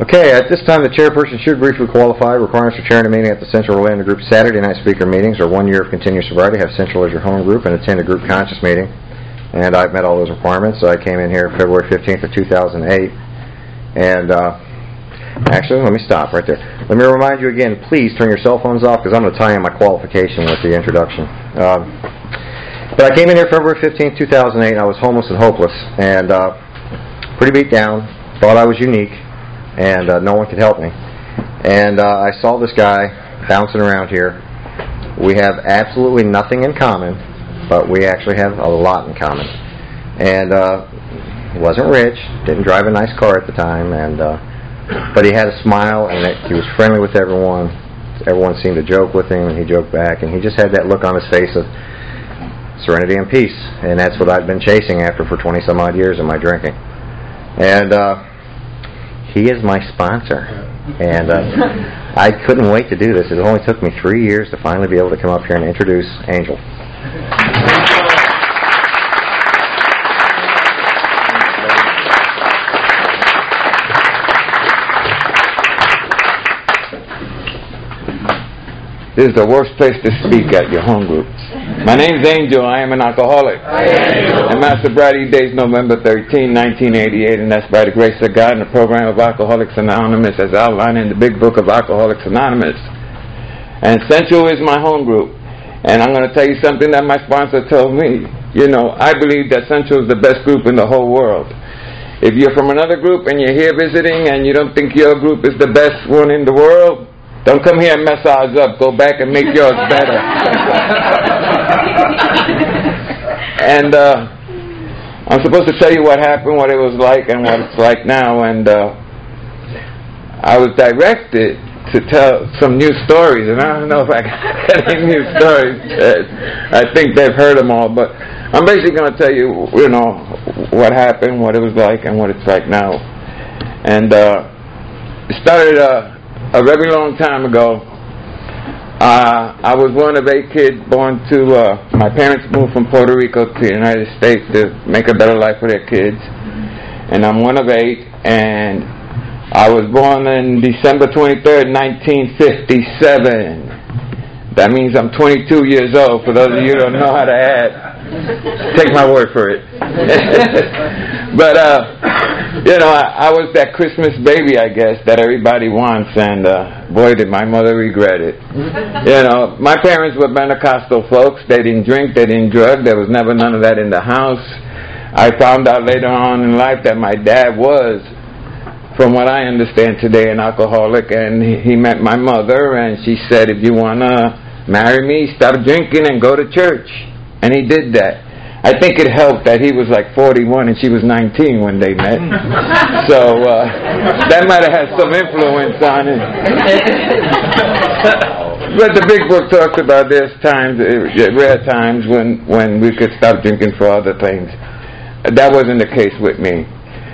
Okay, at this time the chairperson should briefly qualify. Requirements for chairing a meeting at the Central Orlando Group Saturday night speaker meetings are 1 year of continuous sobriety, have Central as your home group, and attend a group conscious meeting. And I've met all those requirements, so I came in here February 15th of 2008. And actually, let me stop right there. Let me remind you again, please turn your cell phones off because I'm going to tie in my qualification with the introduction. But I came in here February 15th, 2008, and I was homeless and hopeless, and pretty beat down, thought I was unique, and no one could help me. And I saw this guy bouncing around here. We have absolutely nothing in common, but we actually have a lot in common. And he wasn't rich, didn't drive a nice car at the time, and but he had a smile, and he was friendly with everyone. Everyone seemed to joke with him, and he joked back, and he just had that look on his face of serenity and peace, and that's what I've been chasing after for 20-some odd years in my drinking. And he is my sponsor, and I couldn't wait to do this. It only took me 3 years to finally be able to come up here and introduce Angel. This is the worst place to speak at, your home group. My name's Angel. I am an alcoholic. And my sobriety date is November 13, 1988, and that's by the grace of God in the program of Alcoholics Anonymous as outlined in the big book of Alcoholics Anonymous. And Central is my home group. And I'm going to tell you something that my sponsor told me. You know, I believe that Central is the best group in the whole world. If you're from another group and you're here visiting and you don't think your group is the best one in the world, don't come here and mess ours up. Go back and make yours better. And I'm supposed to tell you what happened, what it was like, and what it's like now. And I was directed to tell some new stories, and I don't know if I got any new stories. I think they've heard them all, but I'm basically going to tell you, you know, what happened, what it was like, and what it's like now. And it started a very long time ago. I was one of 8 kids born to, my parents moved from Puerto Rico to the United States to make a better life for their kids. And I'm one of 8, and I was born on December 23rd, 1957. That means I'm 22 years old, for those of you who don't know how to add. Take my word for it. But, you know, I was that Christmas baby, I guess, that everybody wants, and boy, did my mother regret it. You know, my parents were Pentecostal folks. They didn't drink, they didn't drug. There was never none of that in the house. I found out later on in life that my dad was, from what I understand today, an alcoholic, and he met my mother, and she said, if you want to marry me, stop drinking and go to church. And he did that. I think it helped that he was like 41 and she was 19 when they met. So that might have had some influence on it. But the big book talks about there's times, rare times when we could stop drinking for other things. That wasn't the case with me.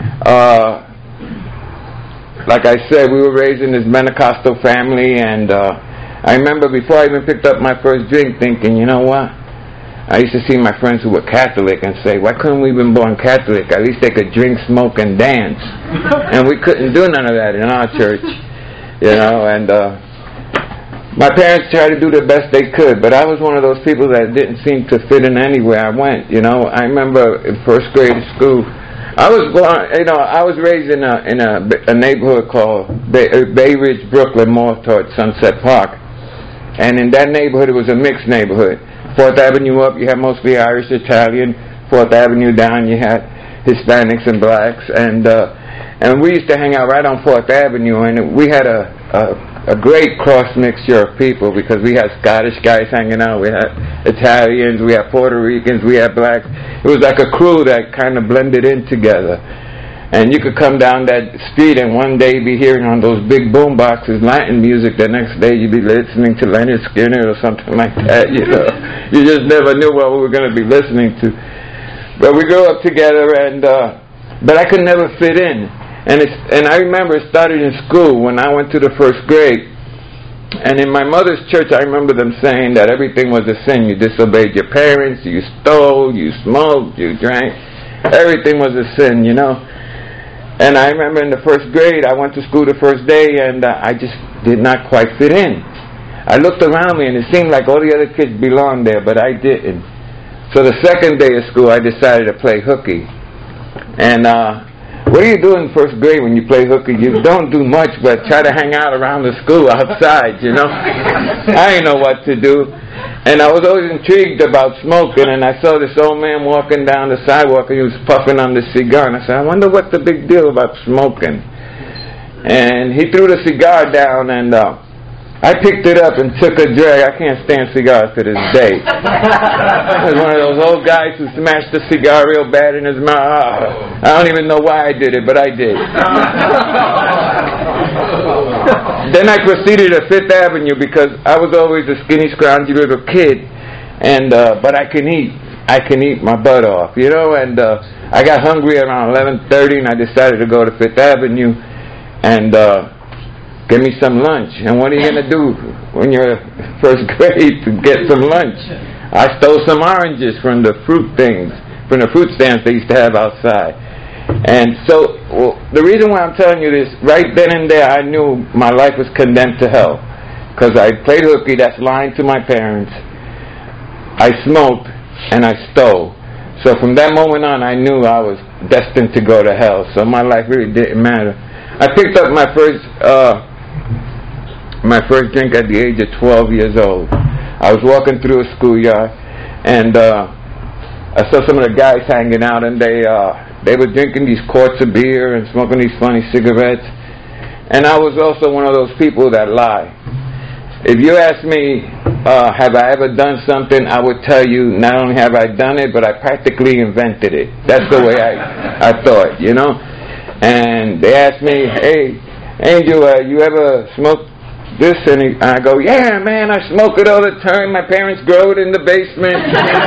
Like I said, we were raised in this Pentecostal family, and I remember before I even picked up my first drink thinking, you know what? I used to see my friends who were Catholic and say, why couldn't we have been born Catholic? At least they could drink, smoke, and dance. And we couldn't do none of that in our church, you know. And my parents tried to do the best they could, but I was one of those people that didn't seem to fit in anywhere I went, you know. I remember in first grade of school, I was born, you know, I was raised in a neighborhood called Bay Ridge, Brooklyn, more towards Sunset Park. And in that neighborhood, it was a mixed neighborhood. 4th Avenue up, you had mostly Irish, Italian. 4th Avenue down, you had Hispanics and blacks. And we used to hang out right on 4th Avenue, and we had a great cross mixture of people because we had Scottish guys hanging out, we had Italians, we had Puerto Ricans, we had blacks. It was like a crew that kind of blended in together. And you could come down that street and one day be hearing on those big boom boxes Latin music. The next day you'd be listening to Leonard Skinner or something like that, you know. You just never knew what we were going to be listening to. But we grew up together, and but I could never fit in. And I remember it started in school when I went to the first grade. And in my mother's church, I remember them saying that everything was a sin. You disobeyed your parents, you stole, you smoked, you drank. Everything was a sin, you know. And I remember in the first grade, I went to school the first day, and I just did not quite fit in. I looked around me, and it seemed like all the other kids belonged there, but I didn't. So the second day of school, I decided to play hooky. And what do you do in first grade when you play hooky? You don't do much but try to hang out around the school outside, you know. I didn't know what to do. And I was always intrigued about smoking, and I saw this old man walking down the sidewalk, and he was puffing on the cigar. And I said, I wonder what's the big deal about smoking. And he threw the cigar down, and I picked it up and took a drag. I can't stand cigars to this day. I was one of those old guys who smashed the cigar real bad in his mouth. I don't even know why I did it, but I did. Then I proceeded to Fifth Avenue because I was always a skinny, scroungy little kid, and but I can eat my butt off, you know. And I got hungry around 11:30, and I decided to go to Fifth Avenue and get me some lunch. And what are you going to do when you're first grade to get some lunch? I stole some oranges from the fruit stands they used to have outside. And so the reason why I'm telling you this, right then and there, I knew my life was condemned to hell. Because I played hooky, that's lying to my parents. I smoked, and I stole. So from that moment on, I knew I was destined to go to hell. So my life really didn't matter. I picked up my first drink at the age of 12 years old. I was walking through a schoolyard, and I saw some of the guys hanging out, and they were drinking these quarts of beer and smoking these funny cigarettes. And I was also one of those people that lie. If you ask me, have I ever done something, I would tell you not only have I done it, but I practically invented it. That's the way I thought, you know. And they asked me, hey, Angel, you ever smoked this? And I go, yeah, man, I smoke it all the time. My parents grow it in the basement.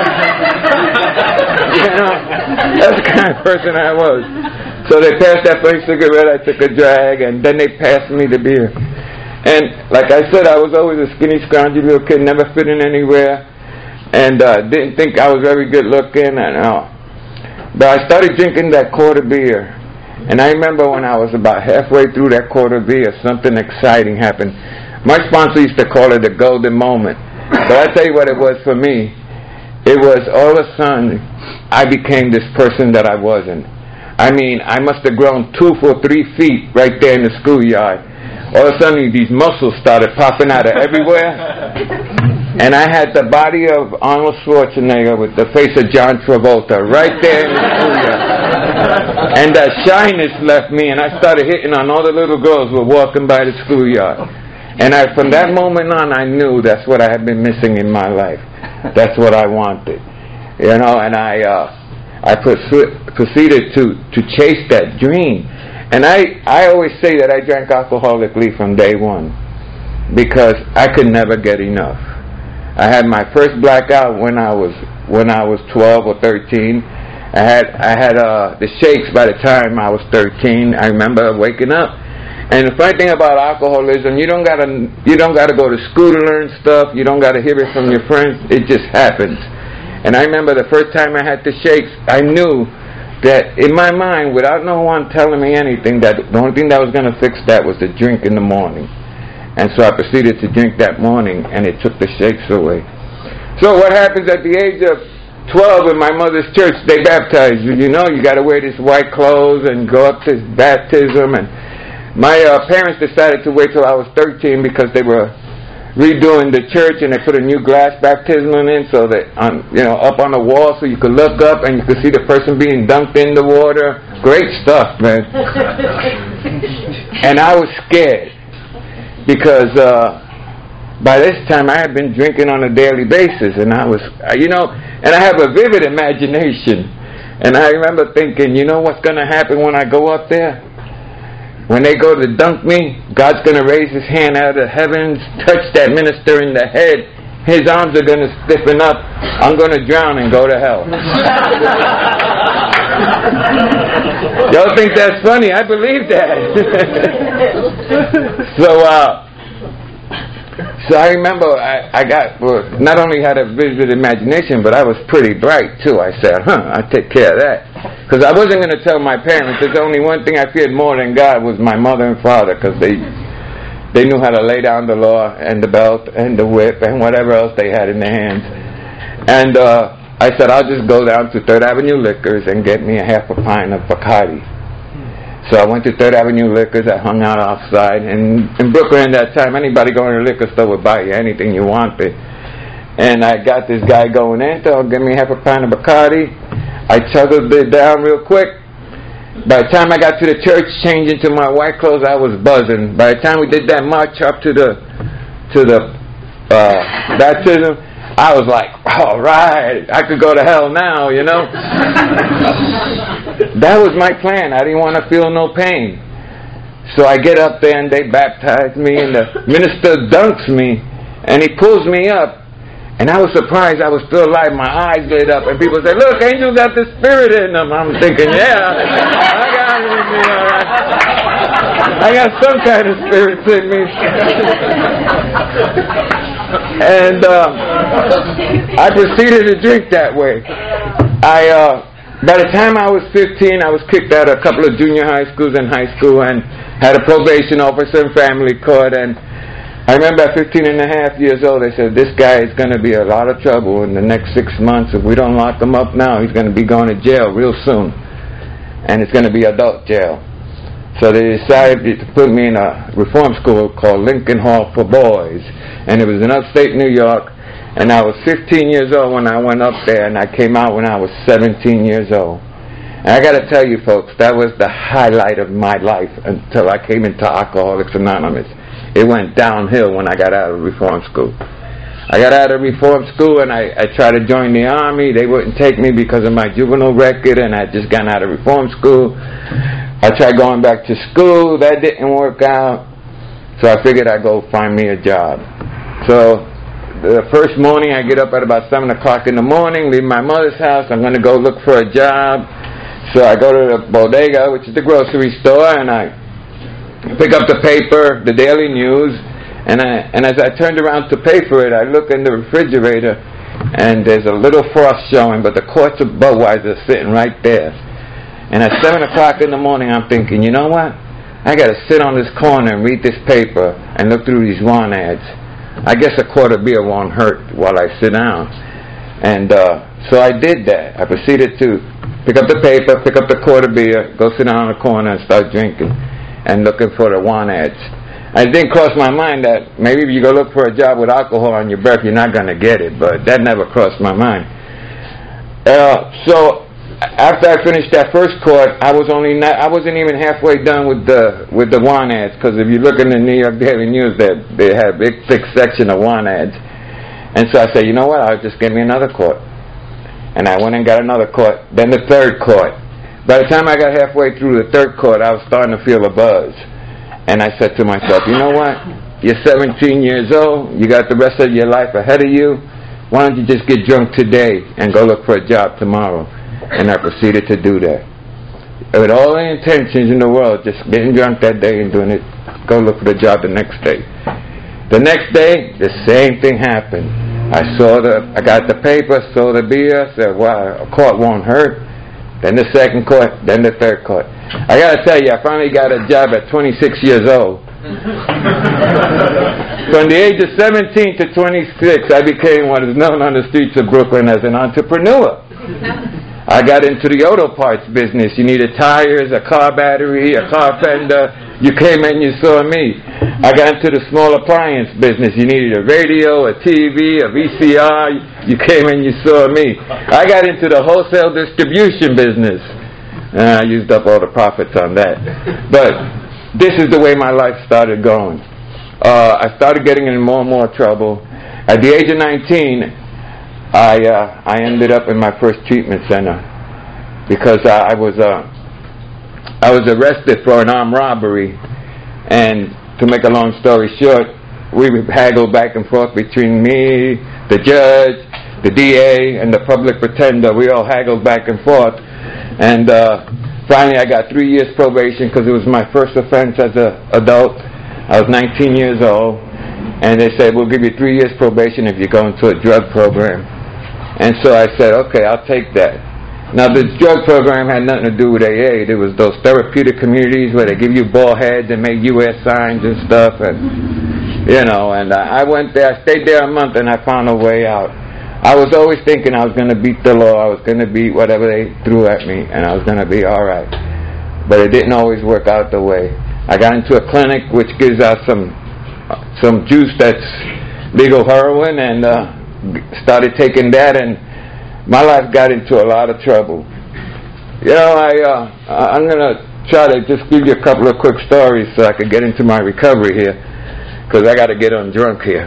You know, that's the kind of person I was. So they passed that funny cigarette, I took a drag, and then they passed me the beer. And like I said, I was always a skinny, scroungy little kid, never fit in anywhere, and didn't think I was very good looking. But I started drinking that quart of beer. And I remember when I was about halfway through that quart of beer, something exciting happened. My sponsor used to call it the golden moment. But I'll tell you what it was for me. It was all of a sudden, I became this person that I wasn't. I mean, I must have grown 2 or 3 feet right there in the schoolyard. All of a sudden, these muscles started popping out of everywhere. And I had the body of Arnold Schwarzenegger with the face of John Travolta right there in the schoolyard. And that shyness left me, and I started hitting on all the little girls who were walking by the schoolyard. And from that moment on, I knew that's what I had been missing in my life. That's what I wanted, you know. And I proceeded to chase that dream. And I always say that I drank alcoholically from day one because I could never get enough. I had my first blackout when I was 12 or 13. I had the shakes by the time I was 13. I remember waking up. And the funny thing about alcoholism, you don't gotta go to school to learn stuff. You don't gotta hear it from your friends. It just happens. And I remember the first time I had the shakes, I knew that in my mind, without no one telling me anything, that the only thing that was gonna fix that was to drink in the morning. And so I proceeded to drink that morning, and it took the shakes away. So what happens at the age of 12 in my mother's church? They baptize you. You know, you got to wear these white clothes and go up to baptism. And my parents decided to wait till I was 13 because they were redoing the church, and they put a new glass baptismal in, so that up on the wall, so you could look up and you could see the person being dunked in the water. Great stuff, man. And I was scared because by this time I had been drinking on a daily basis, and I was, and I have a vivid imagination. And I remember thinking, you know what's going to happen when I go up there? When they go to dunk me, God's going to raise his hand out of the heavens, touch that minister in the head. His arms are going to stiffen up. I'm going to drown and go to hell. Y'all think that's funny? I believe that. So I remember not only had a vivid imagination, but I was pretty bright too. I said, I take care of that. Because I wasn't going to tell my parents. There's only one thing I feared more than God was my mother and father, because they knew how to lay down the law and the belt and the whip and whatever else they had in their hands. And I said, I'll just go down to 3rd Avenue Liquors and get me a half a pint of Bacardi. So I went to 3rd Avenue Liquors. I hung out outside. And in Brooklyn at that time, anybody going to the liquor store would buy you anything you wanted. And I got this guy going in, so give me half a pint of Bacardi. I chugged it down real quick. By the time I got to the church, changed into my white clothes, I was buzzing. By the time we did that march up to the baptism, I was like, all right, I could go to hell now, you know. That was my plan. I didn't want to feel no pain. So I get up there and they baptize me, and the minister dunks me, and he pulls me up. And I was surprised I was still alive. My eyes lit up, and people said, look, Angel got the spirit in them. I'm thinking, yeah, I got some kind of spirit in me. And I proceeded to drink that way. By the time I was 15, I was kicked out of a couple of junior high schools and high school, and had a probation officer in family court. And I remember at 15 and a half years old, they said, this guy is going to be a lot of trouble in the next 6 months. If we don't lock him up now, he's going to be going to jail real soon. And it's going to be adult jail. So they decided to put me in a reform school called Lincoln Hall for Boys. And it was in upstate New York. And I was 15 years old when I went up there, and I came out when I was 17 years old. And I got to tell you, folks, that was the highlight of my life until I came into Alcoholics Anonymous. It went downhill when I got out of reform school. I got out of reform school and I tried to join the Army. They wouldn't take me because of my juvenile record, and I just got out of reform school. I tried going back to school. That didn't work out. So I figured I'd go find me a job. So the first morning I get up at about 7 o'clock in the morning, leave my mother's house. I'm going to go look for a job. So I go to the bodega, which is the grocery store, and I pick up the paper, the Daily News, and as I turned around to pay for it, I look in the refrigerator, and there's a little frost showing, but the quarts of Budweiser are sitting right there. And at 7 o'clock in the morning, I'm thinking, you know what? I got to sit on this corner and read this paper and look through these want ads. I guess a quart of beer won't hurt while I sit down. And so I did that. I proceeded to pick up the paper, pick up the quart of beer, go sit down on the corner and start drinking and looking for the want ads. It didn't cross my mind that maybe if you go look for a job with alcohol on your breath, you're not going to get it, but that never crossed my mind. So after I finished that first quart, I wasn't even halfway done with the want ads, because if you look in the New York Daily News, they had a big thick section of want ads. And so I said, you know what, I'll just get me another quart. And I went and got another quart, then the third quart. By the time I got halfway through the third quart, I was starting to feel a buzz. And I said to myself, you know what? You're 17 years old. You got the rest of your life ahead of you. Why don't you just get drunk today and go look for a job tomorrow? And I proceeded to do that. With all the intentions in the world, just getting drunk that day and doing it, go look for the job the next day. The next day, the same thing happened. I got the paper, saw the beer, said, wow, a quart won't hurt. Then the second quart, then the third quart. I got to tell you, I finally got a job at 26 years old. From the age of 17 to 26, I became what is known on the streets of Brooklyn as an entrepreneur. I got into the auto parts business. You needed tires, a car battery, a car fender. You came in, you saw me. I got into the small appliance business. You needed a radio, a TV, a VCR. You came in, you saw me. I got into the wholesale distribution business. I used up all the profits on that. But this is the way my life started going. I started getting in more and more trouble. At the age of 19, I ended up in my first treatment center because I was arrested for an armed robbery, and to make a long story short, we haggled back and forth between me, the judge, the DA, and the public pretender. We all haggled back and forth, and finally I got 3 years probation because it was my first offense as an adult. I was 19 years old, and they said, we'll give you 3 years probation if you go into a drug program. And so I said, okay, I'll take that. Now, the drug program had nothing to do with AA. It was those therapeutic communities where they give you ball heads and make U.S. signs and stuff. And, you know, and I went there. I stayed there a month, and I found a way out. I was always thinking I was going to beat the law. I was going to beat whatever they threw at me, and I was going to be all right. But it didn't always work out the way. I got into a clinic which gives out some juice that's legal heroin, and started taking that, and my life got into a lot of trouble. You know, I'm going to try to just give you a couple of quick stories so I could get into my recovery here, because I got to get undrunk here.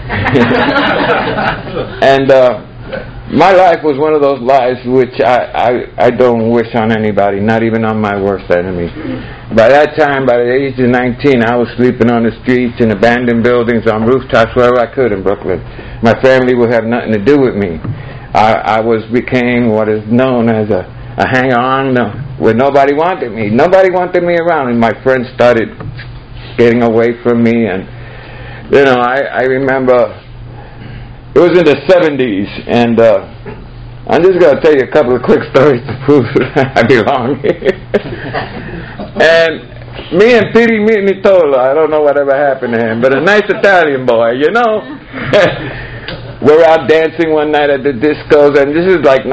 And my life was one of those lives which I don't wish on anybody, not even on my worst enemy. By that time, by the age of 19, I was sleeping on the streets, in abandoned buildings, on rooftops, wherever I could in Brooklyn. My family would have nothing to do with me. I became what is known as a hanger-on where nobody wanted me. Nobody wanted me around, and my friends started getting away from me. And, you know, I remember it was in the 70s, and I'm just going to tell you a couple of quick stories to prove I belong here. And me and Piri Nitola, I don't know whatever happened to him, but a nice Italian boy, you know. We're out dancing one night at the discos, and this is like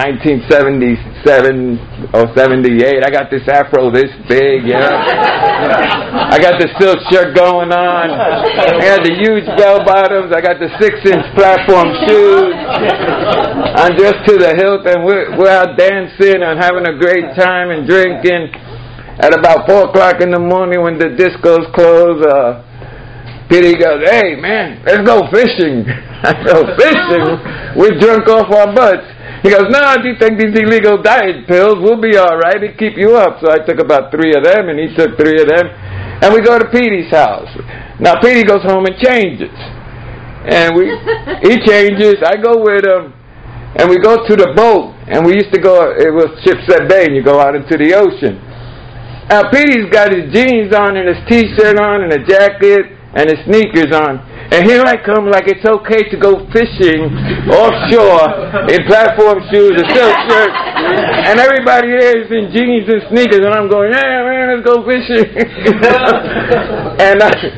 1977 or 78. I got this afro this big, you know. I got the silk shirt going on. I got the huge bell bottoms. I got the 6-inch platform shoes. I'm dressed to the hilt, and we're out dancing and having a great time and drinking. At about 4 o'clock in the morning when the discos close, Pity goes, "Hey, man, let's go fishing." I go, "Fishing? We're drunk off our butts." He goes, "No, if you take these illegal diet pills, we'll be all right. It'll keep you up." So I took about 3 of them, and he took 3 of them. And we go to Petey's house. Now, Petey goes home and changes. And he changes. I go with him. And we go to the boat. And we used to go, it was Shipset Bay, and you go out into the ocean. Now, Petey's got his jeans on and his T-shirt on and a jacket and his sneakers on. And here I come like it's okay to go fishing offshore in platform shoes, a silk shirt, and everybody there is in jeans and sneakers, and I'm going, "Yeah, man, let's go fishing." And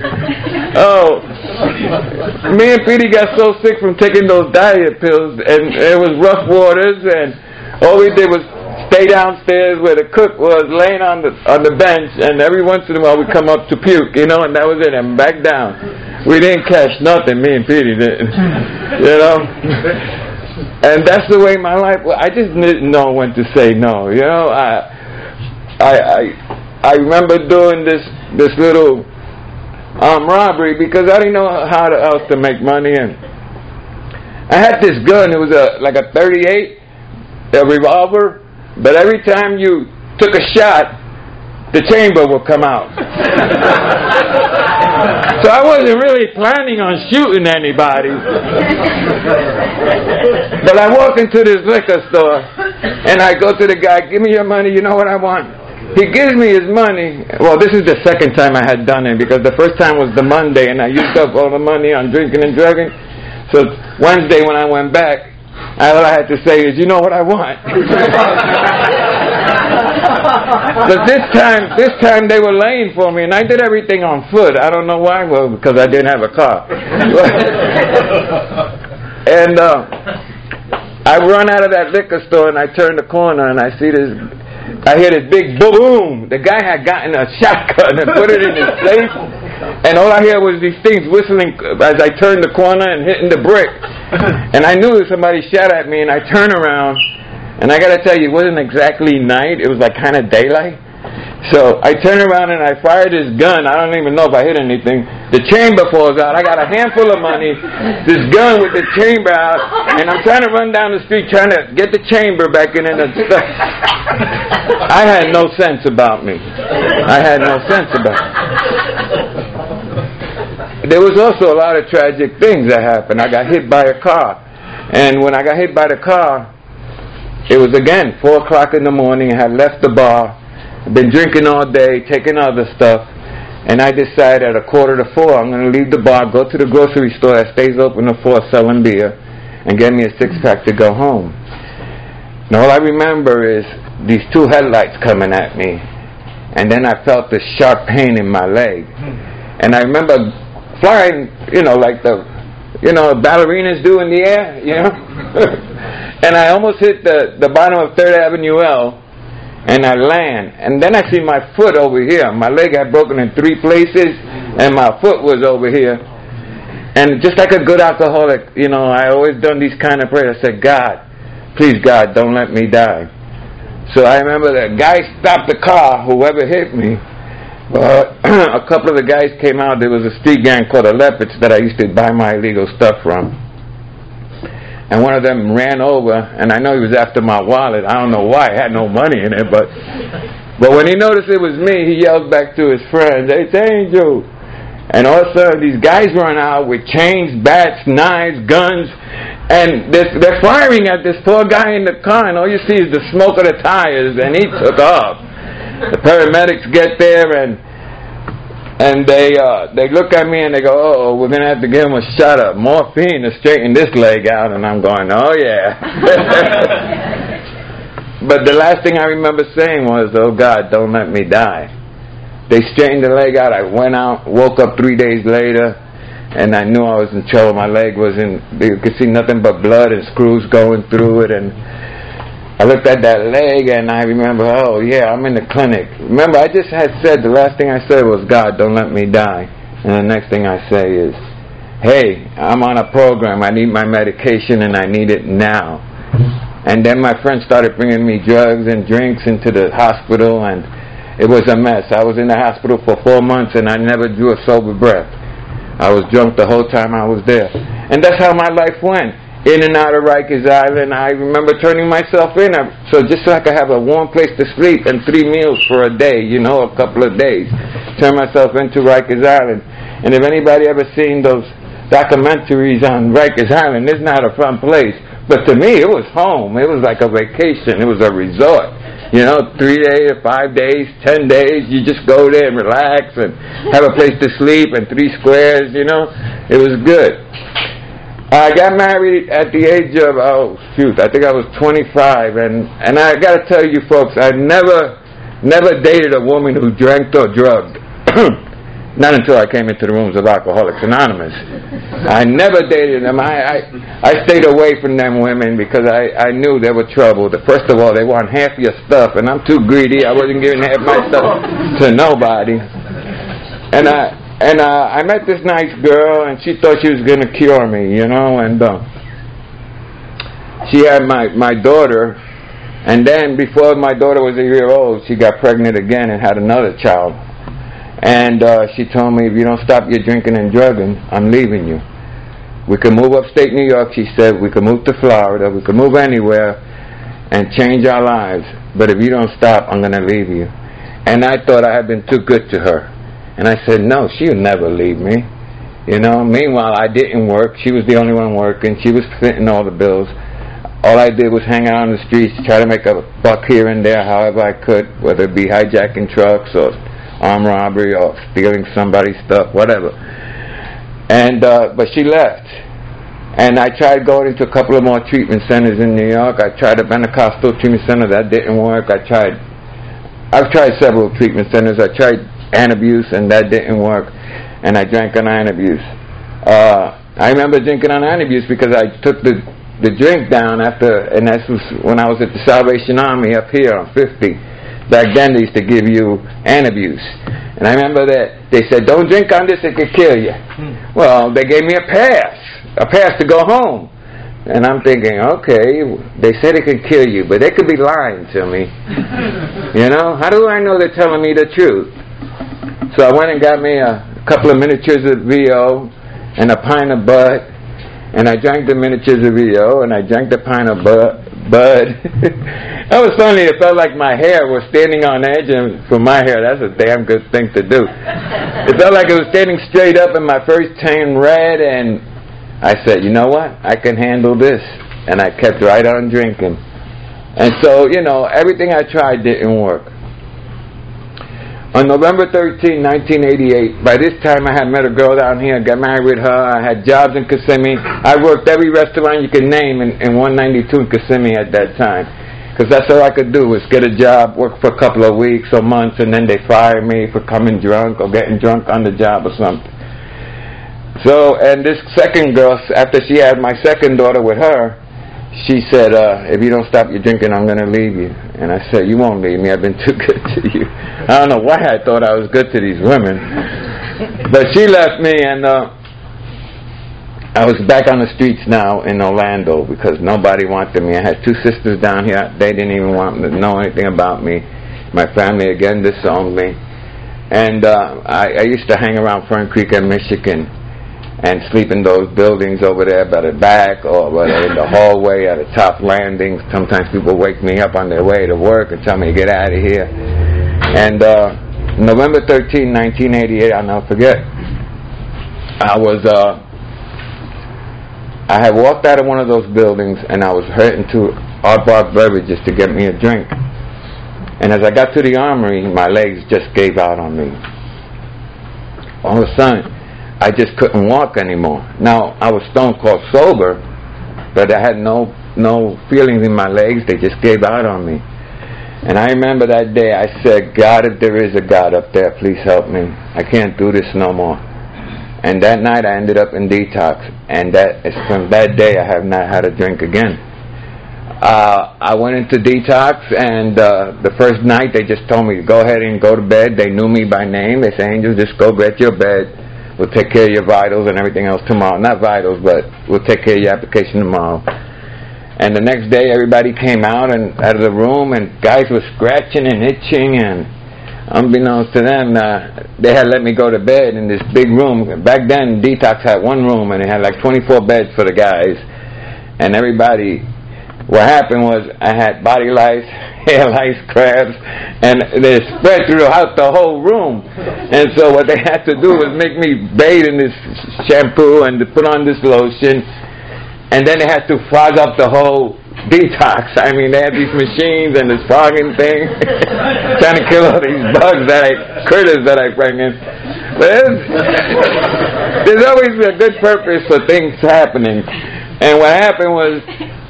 me and Petey got so sick from taking those diet pills, and it was rough waters, and all we did was stay downstairs where the cook was laying on the bench, and every once in a while we come up to puke, you know, and that was it, and back down. We didn't catch nothing, me and Petey didn't, you know. And that's the way my life was. I just didn't know when to say no, you know. I remember doing this little robbery because I didn't know how else to make money, and I had this gun. It was like a .38, a revolver. But every time you took a shot, the chamber would come out. So I wasn't really planning on shooting anybody. But I walk into this liquor store, and I go to the guy, "Give me your money, you know what I want?" He gives me his money. Well, this is the second time I had done it, because the first time was the Monday, and I used up all the money on drinking and drugging. So Wednesday when I went back, all I had to say is, "You know what I want." But this time they were laying for me, and I did everything on foot. I don't know why. Well, because I didn't have a car. And I run out of that liquor store, and I turn the corner, and I hear this big boom. The guy had gotten a shotgun and put it in his face, and all I hear was these things whistling as I turned the corner and hitting the brick. And I knew somebody shot at me, and I turned around, and I got to tell you, it wasn't exactly night. It was like kind of daylight. So I turned around and I fired this gun. I don't even know if I hit anything. The chamber falls out. I got a handful of money, this gun with the chamber out, and I'm trying to run down the street trying to get the chamber back in and stuff. I had no sense about me. There was also a lot of tragic things that happened. I got hit by a car. And when I got hit by the car, it was again 4 o'clock in the morning. I had left the bar. I've been drinking all day, taking other stuff. And I decided at 3:45 I'm going to leave the bar, go to the grocery store that stays open till 4 selling beer, and get me a 6-pack to go home. And all I remember is these two headlights coming at me. And then I felt this sharp pain in my leg. And I remember flying, like ballerinas do in the air, And I almost hit the bottom of 3rd Avenue L, and I land. And then I see my foot over here. My leg had broken in 3 places, and my foot was over here. And just like a good alcoholic, I always done these kind of prayers. I said, God, please, God, don't let me die. So I remember the guy stopped the car, whoever hit me. A couple of the guys came out. There was a street gang called the Leopards that I used to buy my illegal stuff from. And one of them ran over, and I know he was after my wallet. I don't know why. I had no money in it, but when he noticed it was me, he yelled back to his friends, "Hey, it's Angel." And all of a sudden, these guys run out with chains, bats, knives, guns, and they're firing at this poor guy in the car, and all you see is the smoke of the tires, and he took off. The paramedics get there, and they look at me and they go, "Oh, we're gonna have to give him a shot of morphine to straighten this leg out." And I'm going, "Oh yeah." But the last thing I remember saying was, "Oh God, don't let me die." They straightened the leg out. I went out, woke up 3 days later, and I knew I was in trouble. My leg you could see nothing but blood and screws going through it, and I looked at that leg, and I remember, oh yeah, I'm in the clinic. Remember, I just had said, the last thing I said was, "God, don't let me die." And the next thing I say is, "Hey, I'm on a program. I need my medication, and I need it now." And then my friends started bringing me drugs and drinks into the hospital, and it was a mess. I was in the hospital for 4 months, and I never drew a sober breath. I was drunk the whole time I was there. And that's how my life went. In and out of Rikers Island. I remember turning myself in, so just so I could have a warm place to sleep and 3 meals for a day, a couple of days. Turn myself into Rikers Island. And if anybody ever seen those documentaries on Rikers Island, it's not a fun place. But to me, it was home. It was like a vacation. It was a resort. 3 days, 5 days, 10 days, you just go there and relax and have a place to sleep and 3 squares, It was good. I got married at the age of, I think I was 25, and I got to tell you folks, I never dated a woman who drank or drugged. Not until I came into the rooms of Alcoholics Anonymous. I never dated them. I stayed away from them women because I knew they were trouble. First of all, they want half your stuff, and I'm too greedy. I wasn't giving half my stuff to nobody. And I met this nice girl, and she thought she was going to cure me, and she had my daughter, and then before my daughter was a year old, she got pregnant again and had another child. And she told me, "If you don't stop your drinking and drugging, I'm leaving you. We can move upstate New York," she said. "We can move to Florida. We can move anywhere and change our lives. But if you don't stop, I'm going to leave you." And I thought I had been too good to her. And I said, "No, she'll never leave me." Meanwhile, I didn't work. She was the only one working. She was fitting all the bills. All I did was hang out on the streets, try to make a buck here and there however I could, whether it be hijacking trucks or armed robbery or stealing somebody's stuff, whatever. And but she left. And I tried going into a couple of more treatment centers in New York. I tried a Pentecostal treatment center. That didn't work. I've tried several treatment centers. I tried Antabuse, and that didn't work. And I drank on Antabuse. I remember drinking on Antabuse because I took the drink down after, and that was when I was at the Salvation Army up here on 50. Back then they used to give you Antabuse. And I remember that they said, "Don't drink on this, it could kill you." Well, they gave me a pass to go home. And I'm thinking, okay, they said it could kill you, but they could be lying to me. How do I know they're telling me the truth? So I went and got me a couple of miniatures of VO and a pint of Bud. And I drank the miniatures of VO and I drank the pint of Bud. That was funny. It felt like my hair was standing on edge, and for my hair, that's a damn good thing to do. It felt like it was standing straight up and my face turned red, and I said, "You know what? I can handle this." And I kept right on drinking. And so, everything I tried didn't work. On November 13, 1988, by this time I had met a girl down here, got married with her, I had jobs in Kissimmee. I worked every restaurant you could name in 192 in Kissimmee at that time. because that's all I could do was get a job, work for a couple of weeks or months, and then they fire me for coming drunk or getting drunk on the job or something. So, and this second girl, after she had my second daughter with her, she said, if you don't stop your drinking, I'm going to leave you. And I said, you won't leave me. I've been too good to you. I don't know why I thought I was good to these women. But she left me, and I was back on the streets now in Orlando because nobody wanted me. I had two sisters down here. They didn't even want to know anything about me. My family, again, disowned me. And I used to hang around Fern Creek in Michigan and sleep in those buildings over there by the back or in the hallway at the top landings. Sometimes people wake me up on their way to work and tell me to get out of here. And November 13, 1988, I'll never forget, I had walked out of one of those buildings and I was heading to Aardvark Beverages to get me a drink. And as I got to the Armory, my legs just gave out on me. All of a sudden, I just couldn't walk anymore. Now, I was stone cold sober, but I had no feelings in my legs. They just gave out on me. And I remember that day I said, God, if there is a God up there, please help me. I can't do this no more. And that night I ended up in detox. And from that day I have not had a drink again. I went into detox, and the first night they just told me to go ahead and go to bed. They knew me by name. They said, Angel, just go get your bed. We'll take care of your vitals and everything else tomorrow. Not vitals, but we'll take care of your application tomorrow. And the next day, everybody came out of the room, and guys were scratching and itching, and unbeknownst to them, they had let me go to bed in this big room. Back then, Detox had one room, and it had like 24 beds for the guys. And everybody, what happened was I had body lice, hair lice, crabs, and they spread throughout the whole room. And so what they had to do was make me bathe in this shampoo and to put on this lotion, and then they had to fog up the whole detox. I mean, they had these machines and this fogging thing, trying to kill all these bugs critters that I bring in. But there's always a good purpose for things happening. And what happened was,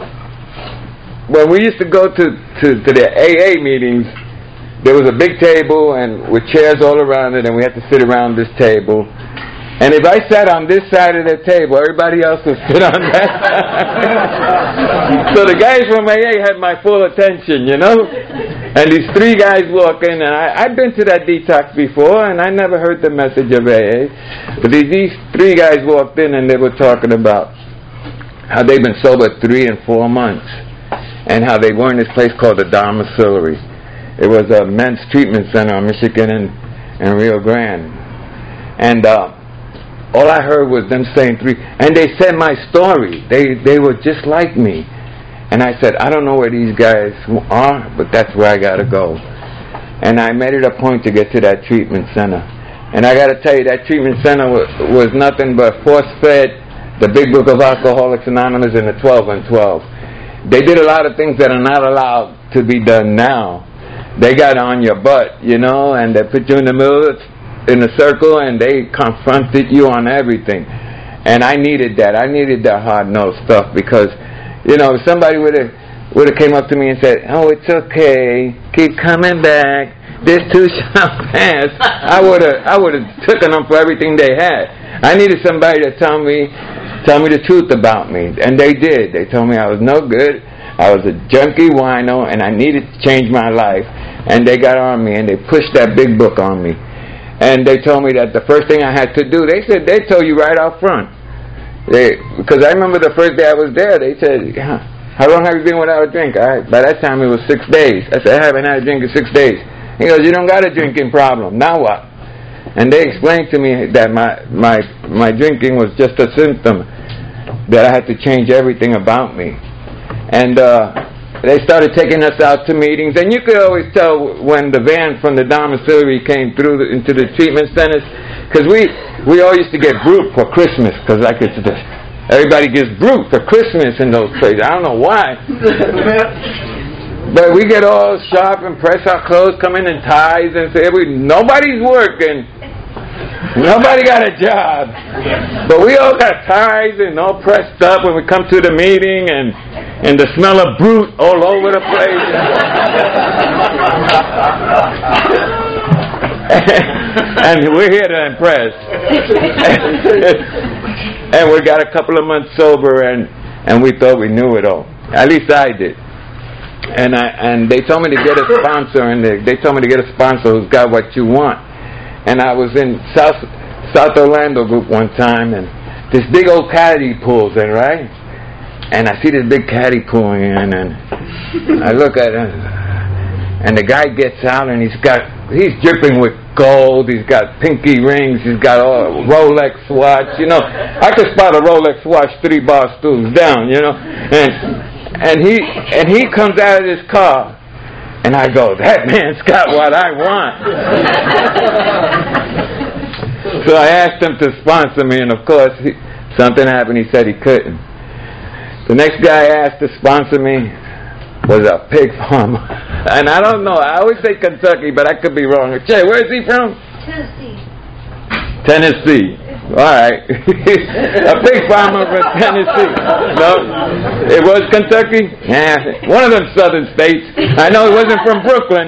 when we used to go to the AA meetings, there was a big table and with chairs all around it, and we had to sit around this table. And if I sat on this side of the table, everybody else would sit on that side. So the guys from AA had my full attention, you know? And these three guys walk in, and I'd been to that detox before, and I never heard the message of AA. But these three guys walked in, and they were talking about how they've been sober 3 and 4 months, and how they were in this place called the Domiciliary. It was a men's treatment center in Michigan and Rio Grande. And all I heard was them saying 3. And they said my story. They were just like me. And I said, I don't know where these guys are, but that's where I got to go. And I made it a point to get to that treatment center. And I got to tell you, that treatment center was nothing but force-fed the Big Book of Alcoholics Anonymous and the 12 and 12. They did a lot of things that are not allowed to be done now. They got on your butt, you know, and they put you in the middle in a circle, and they confronted you on everything. And I needed that. I needed that hard-nosed stuff because, you know, if somebody would have came up to me and said, "Oh, it's okay, keep coming back, this too shall pass," I would have taken them for everything they had. I needed somebody to tell me the truth about me, and they did. They told me I was no good, I was a junkie wino, and I needed to change my life. And they got on me, and they pushed that big book on me. And they told me that the first thing I had to do, they said, they told you right out front. Because I remember the first day I was there, they said, how long have you been without a drink? By that time it was 6 days. I said, I haven't had a drink in 6 days. He goes, you don't got a drinking problem. Now what? And they explained to me that my drinking was just a symptom, that I had to change everything about me. And they started taking us out to meetings, and you could always tell when the van from the Domiciliary came through into the treatment centers, because we all used to get Brut for Christmas, because everybody gets Brut for Christmas in those places. I don't know why. But we get all sharp and press our clothes, come in ties, and say, nobody's working. Nobody got a job. But we all got ties and all pressed up when we come to the meeting, and and the smell of brute all over the place. And we're here to impress. And we got a couple of months sober, and we thought we knew it all. At least I did. And they told me to get a sponsor, and they told me to get a sponsor who's got what you want. And I was in South Orlando group one time, and this big old caddy pulls in, right? And I see this big caddy pulling in, and I look at it, and the guy gets out, and he's dripping with gold, he's got pinky rings, he's got a Rolex watch, you know. I could spot a Rolex watch 3 bar stools down, you know. And he comes out of his car, and I go, that man's got what I want. So I asked him to sponsor me, and of course, something happened. He said he couldn't. The next guy I asked to sponsor me was a pig farmer. And I don't know, I always say Kentucky, but I could be wrong. Jay, where is he from? Tennessee. All right. A pig farmer from Tennessee. No, it was Kentucky? Yeah, one of them southern states. I know it wasn't from Brooklyn.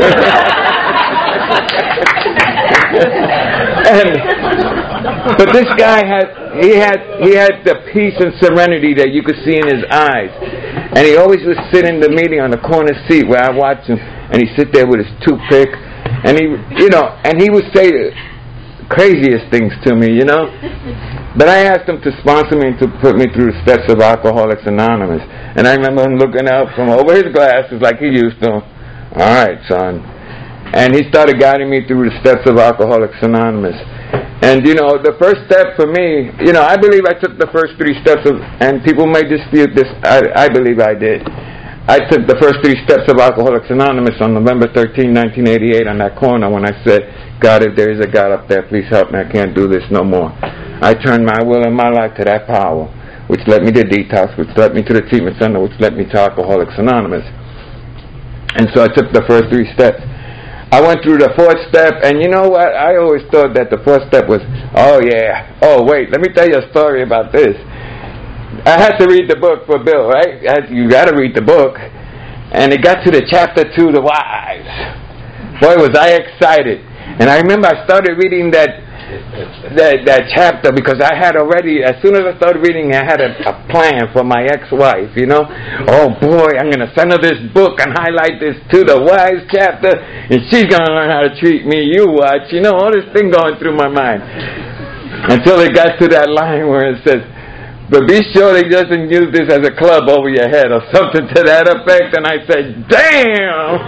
But this guy had the peace and serenity that you could see in his eyes. And he always would sit in the meeting on the corner seat where I watched him, and he'd sit there with his toothpick, and he would say craziest things to me, you know. But I asked him to sponsor me and to put me through the steps of Alcoholics Anonymous. And I remember him looking out from over his glasses like he used to. All right, son. And he started guiding me through the steps of Alcoholics Anonymous. And, you know, the first step for me, you know, I believe I took the first 3 steps and people may dispute this, I believe I did. I took the first 3 steps of Alcoholics Anonymous on November 13, 1988 on that corner when I said, God, if there is a God up there, please help me. I can't do this no more. I turned my will and my life to that power, which led me to detox, which led me to the treatment center, which led me to Alcoholics Anonymous. And so I took the first 3 steps. I went through the 4th step, and you know what? I always thought that the 4th step was, oh yeah, oh wait, let me tell you a story about this. I had to read the book for Bill, right? You got to read the book. And it got to the chapter 2, the whys. Boy, was I excited. And I remember I started reading that chapter because I had already, as soon as I started reading, I had a plan for my ex-wife, you know. Oh boy, I'm going to send her this book and highlight this to the wise chapter, and she's going to learn how to treat me. You watch, you know, all this thing going through my mind. Until it got to that line where it says, but be sure they doesn't use this as a club over your head or something to that effect. And I said, damn!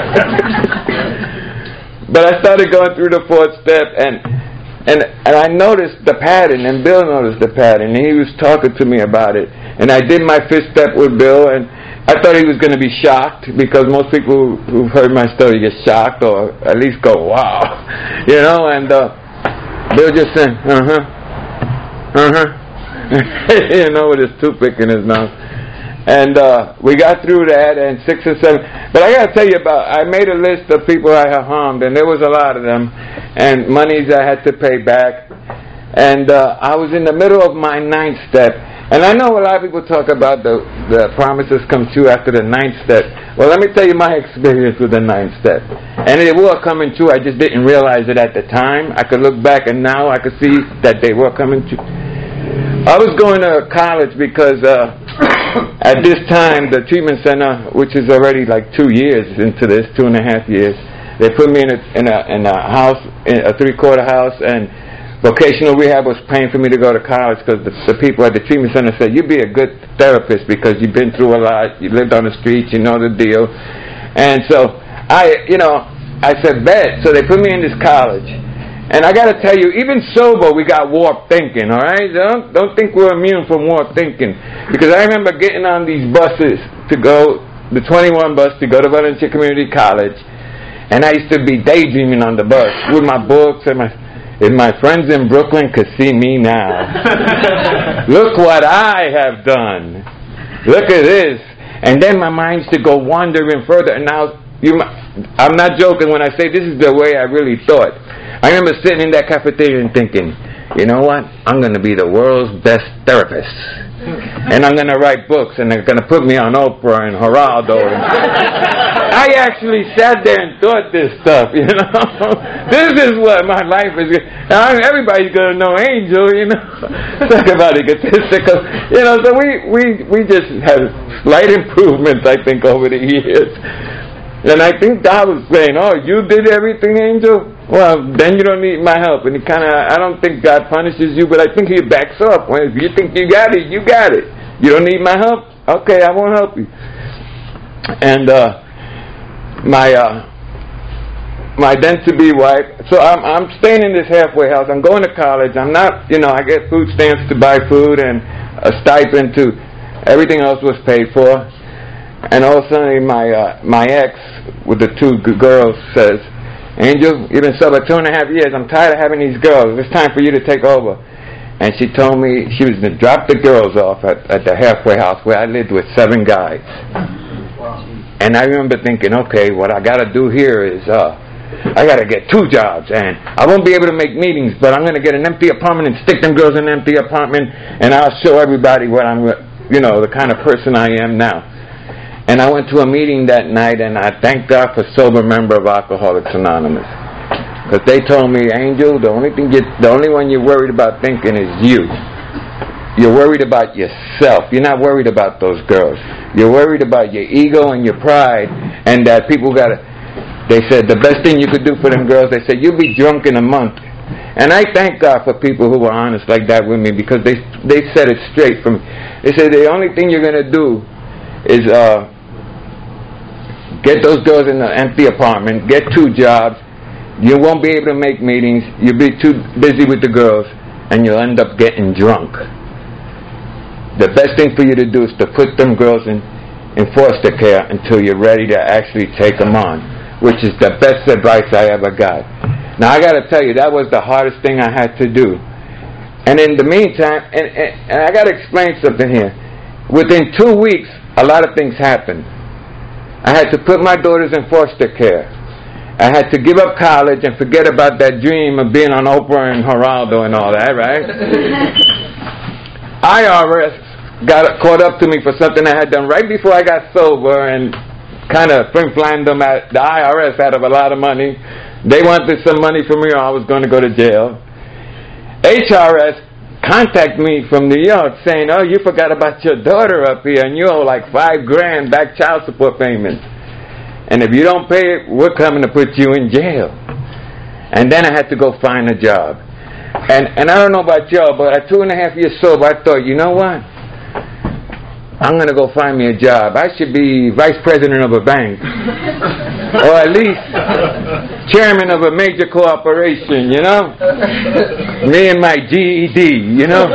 But I started going through the 4th step, and I noticed the pattern, and Bill noticed the pattern, and he was talking to me about it. And I did my 5th step with Bill, and I thought he was going to be shocked, because most people who've heard my story get shocked, or at least go, wow. You know, and Bill just said, you know, with his toothpick in his mouth. And we got through that, and 6 and 7. But I got to tell you I made a list of people I had harmed, and there was a lot of them, and monies I had to pay back. And I was in the middle of my 9th step. And I know a lot of people talk about the promises come true after the 9th step. Well, let me tell you my experience with the 9th step. And it was coming true. I just didn't realize it at the time. I could look back, and now I could see that they were coming true. I was going to college because at this time the treatment center, which is already like 2 years into this, 2.5 years, they put me in a house, in a 3-quarter house, and vocational rehab was paying for me to go to college because the people at the treatment center said, you'd be a good therapist because you've been through a lot, you lived on the streets, you know the deal. And so I said, bet. So they put me in this college. And I got to tell you, even sober, we got warped thinking, all right? Don't think we're immune from warped thinking. Because I remember getting on these buses to go, the 21 bus to go to Valencia Community College. And I used to be daydreaming on the bus with my books and my friends in Brooklyn could see me now. Look what I have done. Look at this. And then my mind used to go wandering further. And now, I'm not joking when I say this is the way I really thought. I remember sitting in that cafeteria and thinking, you know what? I'm going to be the world's best therapist. And I'm going to write books, and they're going to put me on Oprah and Geraldo. I actually sat there and thought this stuff, you know. This is what my life is. Everybody's going to know Angel, you know. Talk about egotistical. You know, so we just have slight improvements, I think, over the years. And I think God was saying, oh, you did everything, Angel? Well, then you don't need my help. And he I don't think God punishes you, but I think he backs up. When if you think you got it, you got it. You don't need my help? Okay, I won't help you. And my then-to-be wife, so I'm staying in this halfway house. I'm going to college. I'm not, you know, I get food stamps to buy food and a stipend to, everything else was paid for. And all of a sudden my ex with the two girls says, Angel, you've been sober 2.5 years. I'm tired of having these girls. It's time for you to take over. And she told me she was going to drop the girls off at the halfway house where I lived with 7 guys. And I remember thinking, okay, what I got to do here is I got to get 2 jobs. And I won't be able to make meetings, but I'm going to get an empty apartment and stick them girls in an empty apartment, and I'll show everybody what I'm, you know, the kind of person I am now. And I went to a meeting that night, and I thank God for sober member of Alcoholics Anonymous, because they told me, Angel, the only one you're worried about thinking is you. You're worried about yourself. You're not worried about those girls. You're worried about your ego and your pride, and that people they said the best thing you could do for them girls, they said, you'll be drunk in a month. And I thank God for people who were honest like that with me, because they said it straight from me. They said the only thing you're going to do is get those girls in an empty apartment, get 2 jobs, you won't be able to make meetings, you'll be too busy with the girls, and you'll end up getting drunk. The best thing for you to do is to put them girls in foster care until you're ready to actually take them on, which is the best advice I ever got. Now I got to tell you, that was the hardest thing I had to do. And in the meantime, and I got to explain something here. Within 2 weeks, a lot of things happened. I had to put my daughters in foster care. I had to give up college and forget about that dream of being on Oprah and Geraldo and all that, right? IRS got caught up to me for something I had done right before I got sober, and kind of flim-flammed them at the IRS out of a lot of money. They wanted some money from me, or I was going to go to jail. HRS contacted me from New York saying, oh, you forgot about your daughter up here, and you owe like $5,000 back child support payments. And if you don't pay it, we're coming to put you in jail. And then I had to go find a job. And I don't know about y'all, but at 2.5 years sober, I thought, you know what? I'm going to go find me a job. I should be vice president of a bank. Or at least chairman of a major corporation, you know? Me and my GED, you know?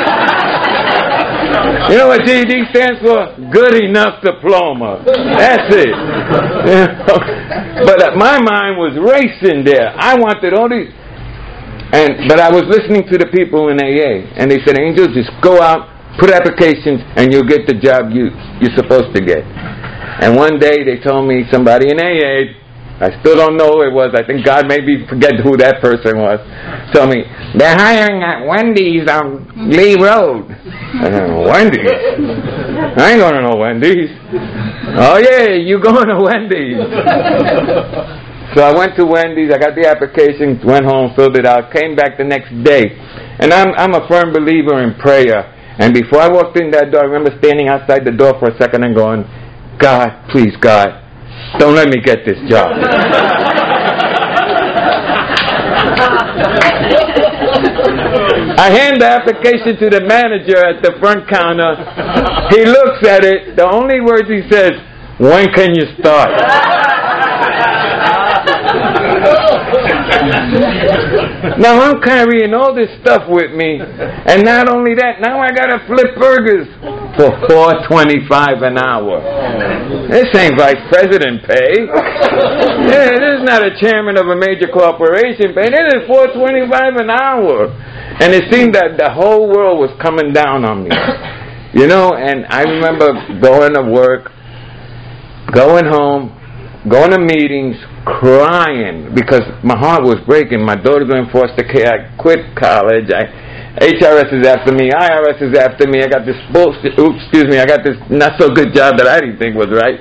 You know what GED stands for? Good enough diploma. That's it. You know? But my mind was racing there. I wanted all these. But I was listening to the people in AA, and they said, Angel, just go out, put applications, and you'll get the job you're supposed to get. And one day they told me somebody in AA, I still don't know who it was, I think God made me forget who that person was, told me, they're hiring at Wendy's on Lee Road. I said, Wendy's? I ain't going to no Wendy's. Oh yeah, you going to Wendy's. So I went to Wendy's, I got the application, went home, filled it out, came back the next day. And I'm a firm believer in prayer. And before I walked in that door, I remember standing outside the door for a second and going, God, please, God, don't let me get this job. I hand the application to the manager at the front counter. He looks at it. The only words he says, when can you start? Now I'm carrying all this stuff with me, and not only that, now I gotta flip burgers for $4.25 an hour. This ain't vice president pay. Yeah, this is not a chairman of a major corporation pay. This is $4.25 an hour. And it seemed that the whole world was coming down on me. You know, and I remember going to work, going home, going to meetings, crying because my heart was breaking. My daughter's in foster care. I quit college. HRS is after me. IRS is after me. I got this I got this not so good job that I didn't think was right.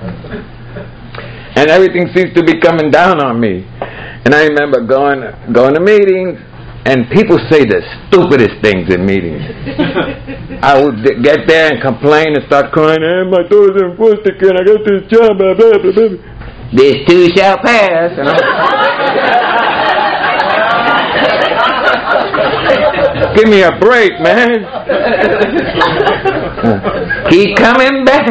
And everything seems to be coming down on me. And I remember going to meetings, and people say the stupidest things in meetings. I would get there and complain and start crying, hey, my daughter's in foster care, and I got this job, blah, blah, blah, blah. This too shall pass. And give me a break, man. Keep coming back.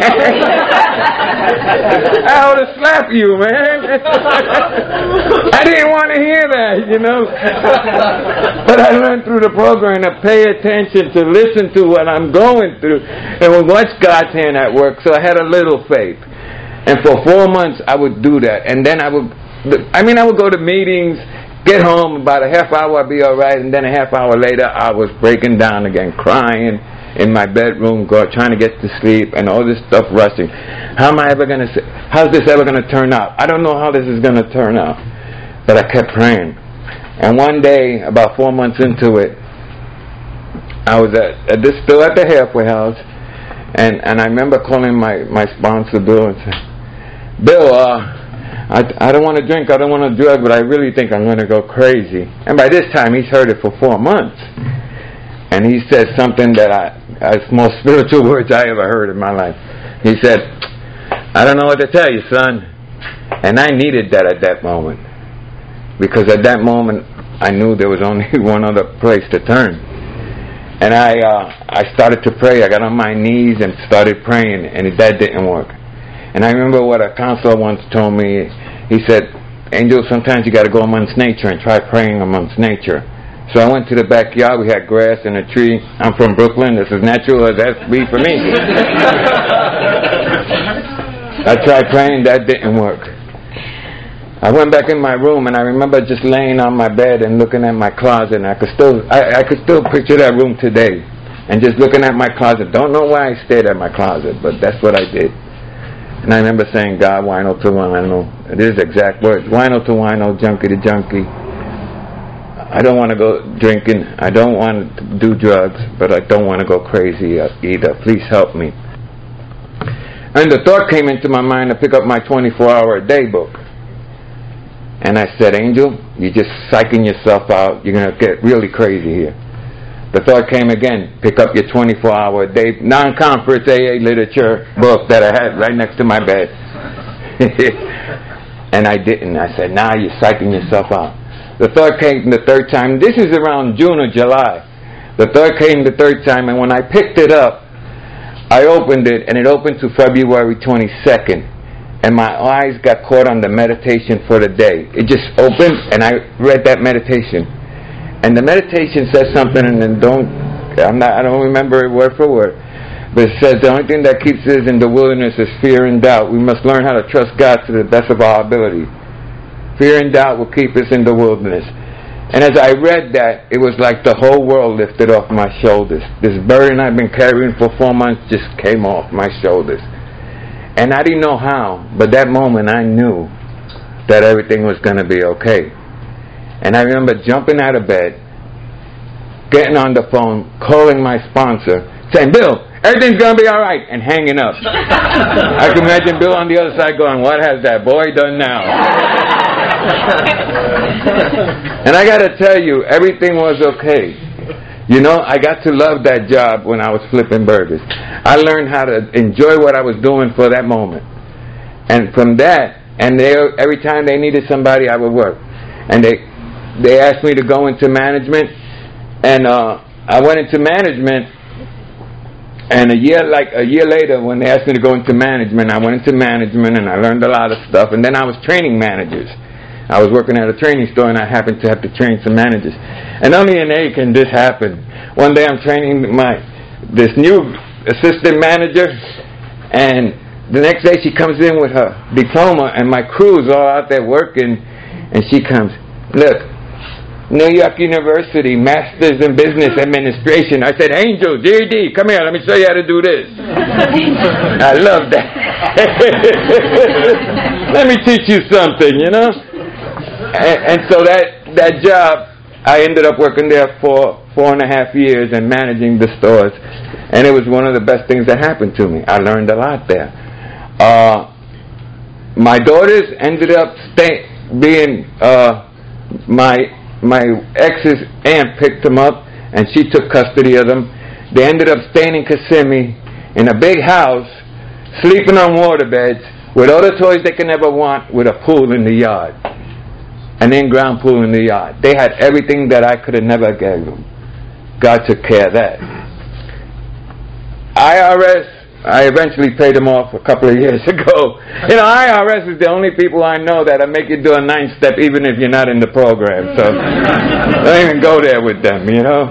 I ought to slap you, man. I didn't want to hear that, you know. But I learned through the program to pay attention, to listen to what I'm going through, and watch God's hand at work. So I had a little faith. And for 4 months, I would do that. And then I would go to meetings, get home, about a half hour, I'd be all right. And then a half hour later, I was breaking down again, crying in my bedroom, trying to get to sleep, and all this stuff rushing. How's this ever going to turn out? I don't know how this is going to turn out. But I kept praying. And one day, about 4 months into it, I was still at the halfway house, and I remember calling my sponsor, Bill, and saying, Bill, I don't want to drink, I don't want to drug, but I really think I'm going to go crazy. And by this time, he's heard it for 4 months. And he said something that the most spiritual words I ever heard in my life. He said, I don't know what to tell you, son. And I needed that at that moment. Because at that moment, I knew there was only one other place to turn. And I started to pray. I got on my knees and started praying, and that didn't work. And I remember what a counselor once told me. He said, Angel, sometimes you got to go amongst nature and try praying amongst nature. So I went to the backyard. We had grass and a tree. I'm from Brooklyn. This is natural as that be for me. I tried praying. That didn't work. I went back in my room, and I remember just laying on my bed and looking at my closet. And I could still picture that room today. And just looking at my closet. Don't know why I stayed at my closet, but that's what I did. And I remember saying, God, wino to wino. It is exact words. Wino to wino, junkie to junkie. I don't want to go drinking. I don't want to do drugs, but I don't want to go crazy either. Please help me. And the thought came into my mind to pick up my 24-hour-a-day book. And I said, Angel, you're just psyching yourself out. You're going to get really crazy here. The thought came again, pick up your 24-hour-a-day non-conference AA literature book that I had right next to my bed. And I didn't. I said, nah, you're psyching yourself out. The thought came the third time. This is around June or July. The thought came the third time, and when I picked it up, I opened it, and it opened to February 22nd. And my eyes got caught on the meditation for the day. It just opened, and I read that meditation. And the meditation says something, and then I don't remember it word for word, but it says the only thing that keeps us in the wilderness is fear and doubt. We must learn how to trust God to the best of our ability. Fear and doubt will keep us in the wilderness. And as I read that, it was like the whole world lifted off my shoulders. This burden I've been carrying for 4 months just came off my shoulders. And I didn't know how, but that moment I knew that everything was going to be okay. And I remember jumping out of bed, getting on the phone, calling my sponsor, saying, Bill, everything's going to be all right, and hanging up. I can imagine Bill on the other side going, what has that boy done now? And I got to tell you, everything was okay. You know, I got to love that job when I was flipping burgers. I learned how to enjoy what I was doing for that moment. And from that, and every time they needed somebody, I would work. And they asked me to go into management, and I went into management. And a year later, when they asked me to go into management, I went into management, and I learned a lot of stuff. And then I was training managers. I was working at a training store, and I happened to have to train some managers. And only in A can this happen. One day I'm training this new assistant manager, and the next day she comes in with her diploma, and my crew's all out there working, and she comes, look, New York University, Masters in Business Administration. I said, Angel, GED, come here, let me show you how to do this. I love that. Let me teach you something, you know. And so that job, I ended up working there for 4.5 years and managing the stores, and it was one of the best things that happened to me. I learned a lot there. My daughters ended up being my ex's aunt picked them up, and she took custody of them. They ended up staying in Kissimmee in a big house, sleeping on waterbeds, with all the toys they could ever want, with a pool in the yard, an in-ground pool in the yard. They had everything that I could have never given them. God took care of that. IRS, I eventually paid them off a couple of years ago. You know, IRS is the only people I know that'll make you do a 9-step even if you're not in the program. So don't even go there with them, you know.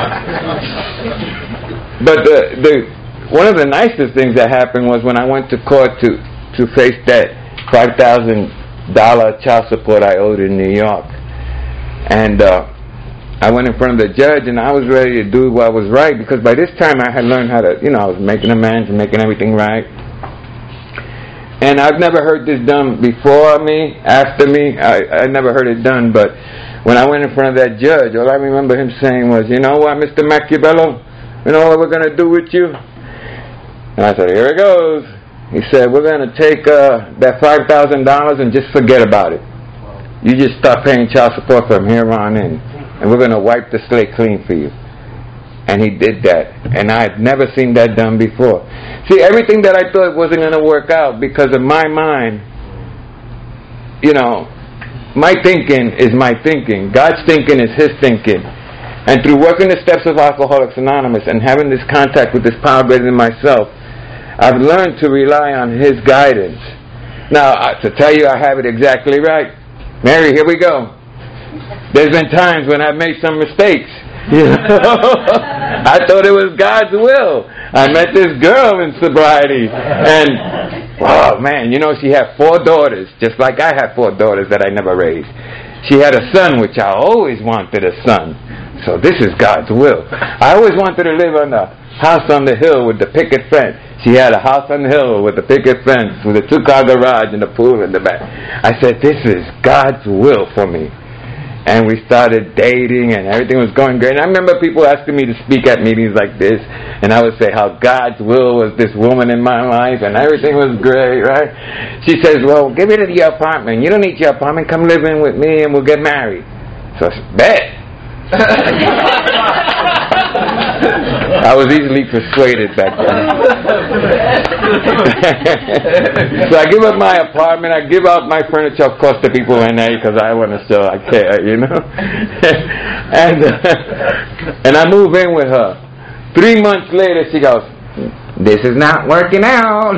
But one of the nicest things that happened was when I went to court to face that $5,000 child support I owed in New York. And I went in front of the judge, and I was ready to do what was right, because by this time I had learned how to, you know, I was making amends and making everything right. And I've never heard this done before me, after me. I never heard it done, but when I went in front of that judge, all I remember him saying was, you know what, Mr. Machiavello, you know what we're going to do with you? And I said, here it goes. He said, we're going to take that $5,000 and just forget about it. You just start paying child support from here on in, and we're going to wipe the slate clean for you. And he did that. And I had never seen that done before. See, everything that I thought wasn't going to work out because of my mind, you know, my thinking is my thinking. God's thinking is His thinking. And through working the steps of Alcoholics Anonymous and having this contact with this power greater than myself, I've learned to rely on His guidance. Now, to tell you I have it exactly right, Mary, here we go. There's been times when I've made some mistakes. You know? I thought it was God's will. I met this girl in sobriety, and oh man, you know, she had 4 daughters, just like I had 4 daughters that I never raised. She had a son, which I always wanted a son. So this is God's will. I always wanted to live on the house on the hill with the picket fence. She had a house on the hill with the picket fence, with a 2-car garage and a pool in the back. I said, this is God's will for me. And we started dating, and everything was going great. And I remember people asking me to speak at meetings like this, and I would say how God's will was this woman in my life, and everything was great, right? She says, well, give me your apartment. You don't need your apartment. Come live in with me, and we'll get married. So I said, bet. I was easily persuaded back then. So I give up my apartment. I give out my furniture, of course, to people in there because I want to show I care, you know. And I move in with her. 3 months later, she goes, this is not working out.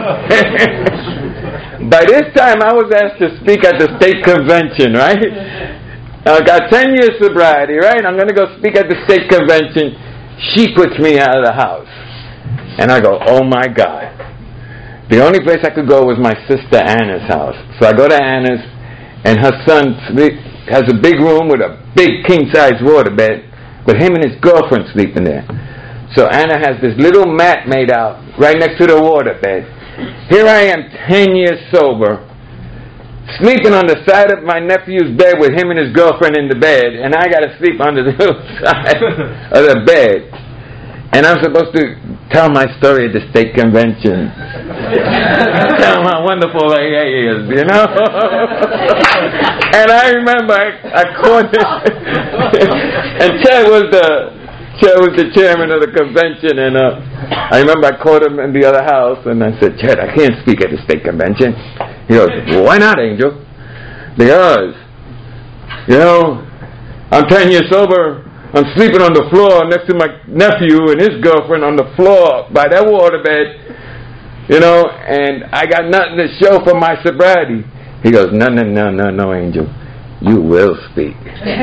By this time, I was asked to speak at the state convention, right? I got 10 years sobriety, right? I'm going to go speak at the state convention. She puts me out of the house. And I go, oh my God. The only place I could go was my sister Anna's house. So I go to Anna's, and her son has a big room with a big king-size waterbed, but him and his girlfriend sleep in there. So Anna has this little mat made out right next to the waterbed. Here I am, 10 years sober, sleeping on the side of my nephew's bed with him and his girlfriend in the bed, and I got to sleep under the little side of the bed. And I'm supposed to tell my story at the state convention. Tell how wonderful AA is, you know? And I remember I caught it. And Chet was the chairman of the convention, and I remember I caught him in the other house, and I said, Chet, I can't speak at the state convention. He goes, well, why not, Angel? Because, you know, I'm 10 years sober. I'm sleeping on the floor next to my nephew and his girlfriend on the floor by that waterbed, you know, and I got nothing to show for my sobriety. He goes, no, Angel. You will speak.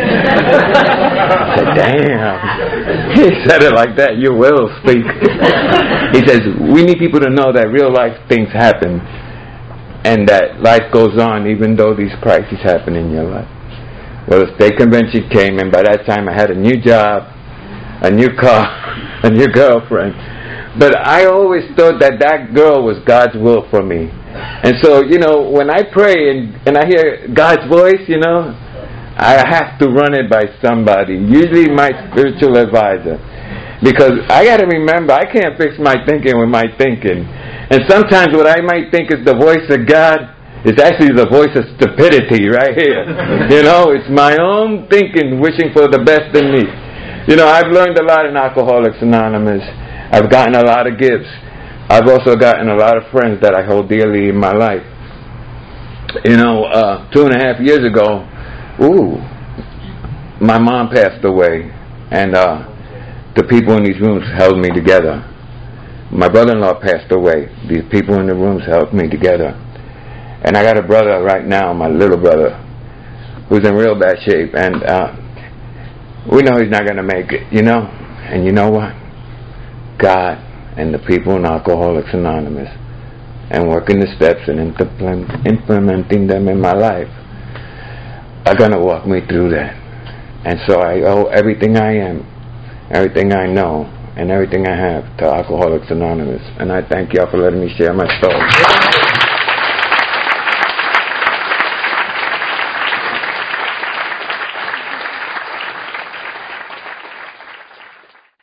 I said, damn. He said it like that. You will speak. He says, we need people to know that real life things happen, and that life goes on even though these crises happen in your life. Well, the state convention came, and by that time I had a new job, a new car, a new girlfriend. But I always thought that girl was God's will for me. And so, you know, when I pray and I hear God's voice, you know, I have to run it by somebody, usually my spiritual advisor. Because I got to remember, I can't fix my thinking with my thinking. And sometimes what I might think is the voice of God is actually the voice of stupidity right here. You know, it's my own thinking, wishing for the best in me. You know, I've learned a lot in Alcoholics Anonymous. I've gotten a lot of gifts. I've also gotten a lot of friends that I hold dearly in my life. You know, 2.5 years ago, my mom passed away, and the people in these rooms held me together. My brother-in-law passed away. These people in the rooms held me together. And I got a brother right now, my little brother, who's in real bad shape, and we know he's not going to make it, you know? And you know what? God and the people in Alcoholics Anonymous and working the steps and implementing them in my life are going to walk me through that. And so I owe everything I am, everything I know, and everything I have to Alcoholics Anonymous. And I thank y'all for letting me share my story.